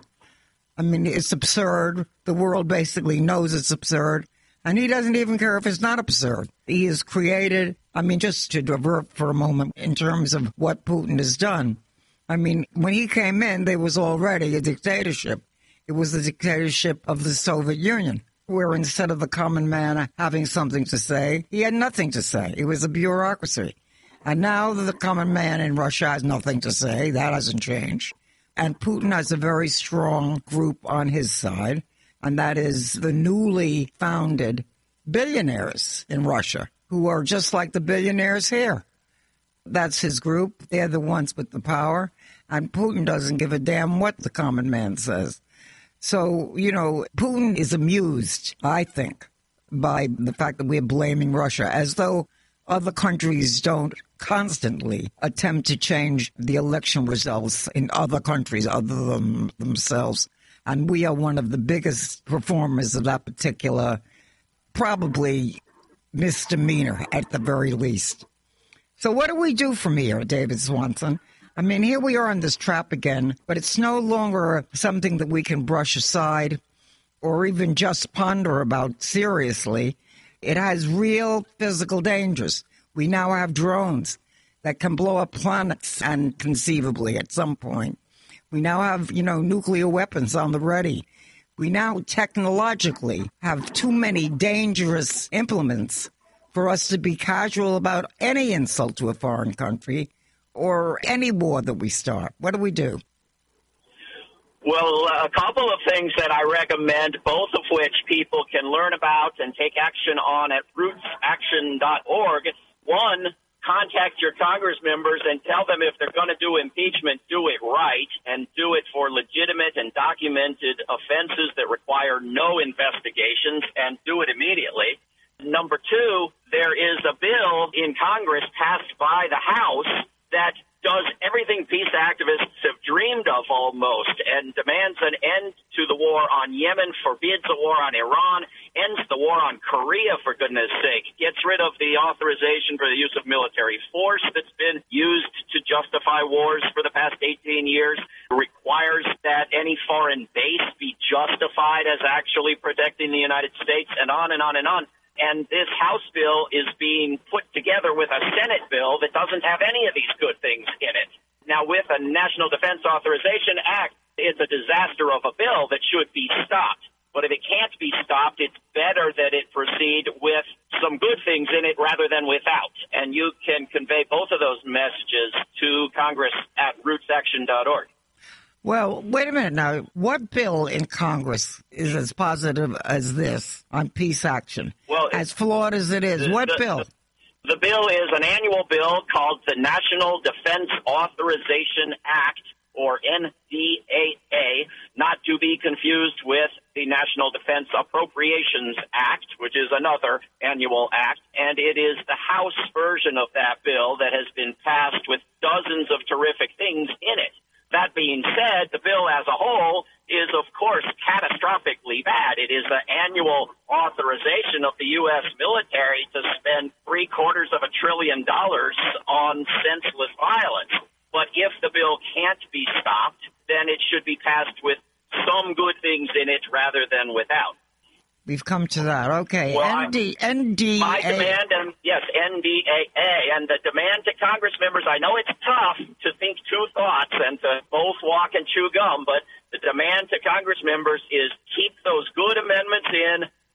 I mean, it's absurd. The world basically knows it's absurd. And he doesn't even care if it's not absurd. He has created, I mean, just to divert for a moment in terms of what Putin has done. I mean, when he came in, there was already a dictatorship. It was the dictatorship of the Soviet Union, where instead of the common man having something to say, he had nothing to say. It was a bureaucracy. And now the common man in Russia has nothing to say. That hasn't changed. And Putin has a very strong group on his side, and that is the newly founded billionaires in Russia, who are just like the billionaires here. That's his group. They're the ones with the power. And Putin doesn't give a damn what the common man says. So, you know, Putin is amused, I think, by the fact that we're blaming Russia, as though other countries don't constantly attempt to change the election results in other countries other than themselves. And we are one of the biggest performers of that particular, probably misdemeanor at the very least. So what do we do from here, David Swanson? I mean, here we are in this trap again, but it's no longer something that we can brush aside or even just ponder about seriously. It has real physical dangers. We now have drones that can blow up planets, and conceivably at some point. We now have, you know, nuclear weapons on the ready. We now technologically have too many dangerous implements for us to be casual about any insult to a foreign country or any war that we start. What do we do? Well, a couple of things that I recommend, both of which people can learn about and take action on at roots action dot org. One, contact your Congress members and tell them if they're going to do impeachment, do it right and do it for legitimate and documented offenses that require no investigations and do it immediately. Number two, there is a bill in Congress passed by the House that does everything peace activists have dreamed of almost and demands an end to to the war on Yemen, forbids the war on Iran, ends the war on Korea, for goodness sake, gets rid of the authorization for the use of military force that's been used to justify wars for the past eighteen years, requires that any foreign base be justified as actually protecting the United States, and on and on and on. And this House bill is being put together with a Senate bill that doesn't have any of these good things in it. Now, with a National Defense Authorization Act, it's a disaster of a bill that should be stopped. But if it can't be stopped, it's better that it proceed with some good things in it rather than without. And you can convey both of those messages to Congress at roots action dot org. Well, wait a minute now. What bill in Congress is as positive as this on peace action? Well, as flawed as it is, the, what the, bill? The, the bill is an annual bill called the National Defense Authorization Act, or N D A A, not to be confused with the National Defense Appropriations Act, which is another annual act, and it is the House version of that bill that has been passed with dozens of terrific things in it. That being said, the bill as a whole is, of course, catastrophically bad. It is the annual authorization of the U S military to spend three quarters of a trillion dollars on senseless violence. But if the bill can't be stopped, then it should be passed with some good things in it rather than without. We've come to that. Okay. Well, N D, N D A. My demand, and yes, N D A A, and the demand to Congress members, I know it's tough to think two thoughts and to both walk and chew gum, but the demand to Congress members is keep those good amendments in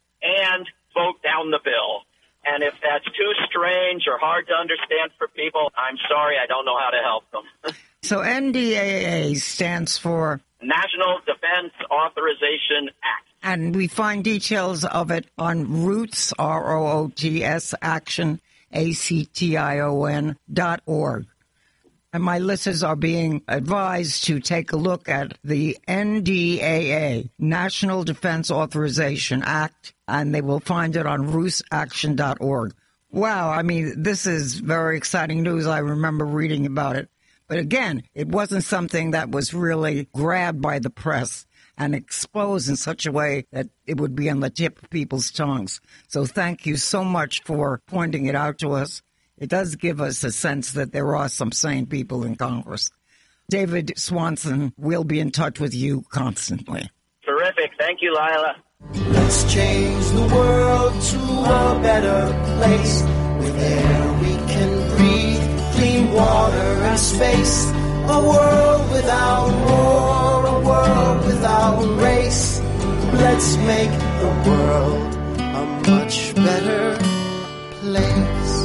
and vote down the bill. And if that's too strange or hard to understand for people, I'm sorry, I don't know how to help them. So N D A A stands for? National Defense Authorization Act. And we find details of it on Roots, R O O T S, Action, A C T I O N, dot org. And my listeners are being advised to take a look at the N D A A, National Defense Authorization Act, and they will find it on roots action dot org. Wow, I mean, this is very exciting news. I remember reading about it. But again, it wasn't something that was really grabbed by the press and exposed in such a way that it would be on the tip of people's tongues. So thank you so much for pointing it out to us. It does give us a sense that there are some sane people in Congress. David Swanson will be in touch with you constantly. Terrific. Thank you, Lila. Let's change the world to a better place, with air we can breathe, clean water and space. A world without war, a world without race. Let's make the world a much better place.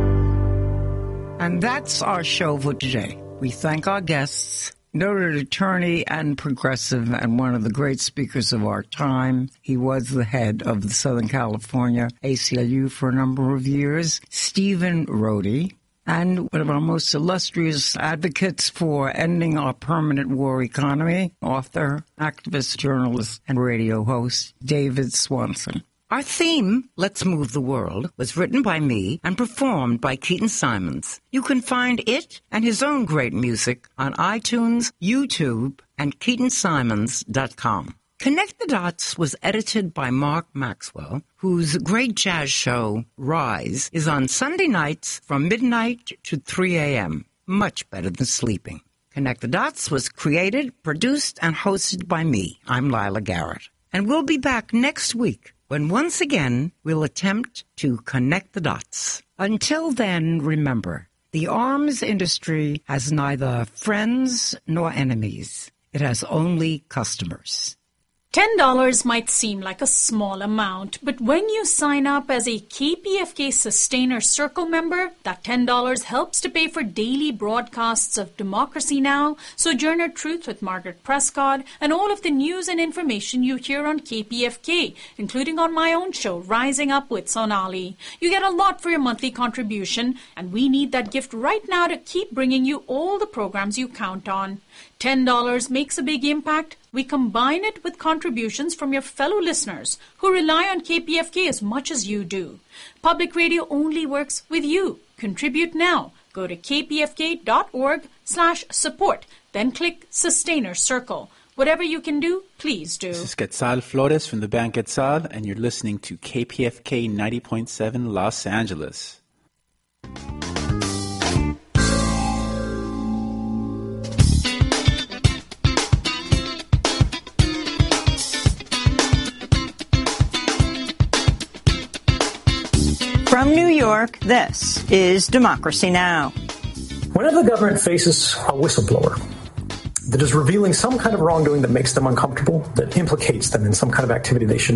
And that's our show for today. We thank our guests, noted attorney and progressive and one of the great speakers of our time. He was the head of the Southern California A C L U for a number of years, Stephen Rohde. And one of our most illustrious advocates for ending our permanent war economy, author, activist, journalist, and radio host, David Swanson. Our theme, Let's Move the World, was written by me and performed by Keaton Simons. You can find it and his own great music on iTunes, YouTube, and keaton simons dot com. Connect the Dots was edited by Mark Maxwell, whose great jazz show, Rise, is on Sunday nights from midnight to three a.m. Much better than sleeping. Connect the Dots was created, produced, and hosted by me. I'm Lila Garrett. And we'll be back next week when once again we'll attempt to connect the dots. Until then, remember, the arms industry has neither friends nor enemies. It has only customers. ten dollars might seem like a small amount, but when you sign up as a K P F K Sustainer Circle member, that ten dollars helps to pay for daily broadcasts of Democracy Now!, Sojourner Truth with Margaret Prescott, and all of the news and information you hear on K P F K, including on my own show, Rising Up with Sonali. You get a lot for your monthly contribution, and we need that gift right now to keep bringing you all the programs you count on. ten dollars makes a big impact. We combine it with contributions from your fellow listeners who rely on K P F K as much as you do. Public radio only works with you. Contribute now. Go to kpfk.org slash support, then click Sustainer Circle. Whatever you can do, please do. This is Quetzal Flores from the band Quetzal, and you're listening to K P F K ninety point seven Los Angeles. From New York, this is Democracy Now! Whenever the government faces a whistleblower that is revealing some kind of wrongdoing that makes them uncomfortable, that implicates them in some kind of activity they should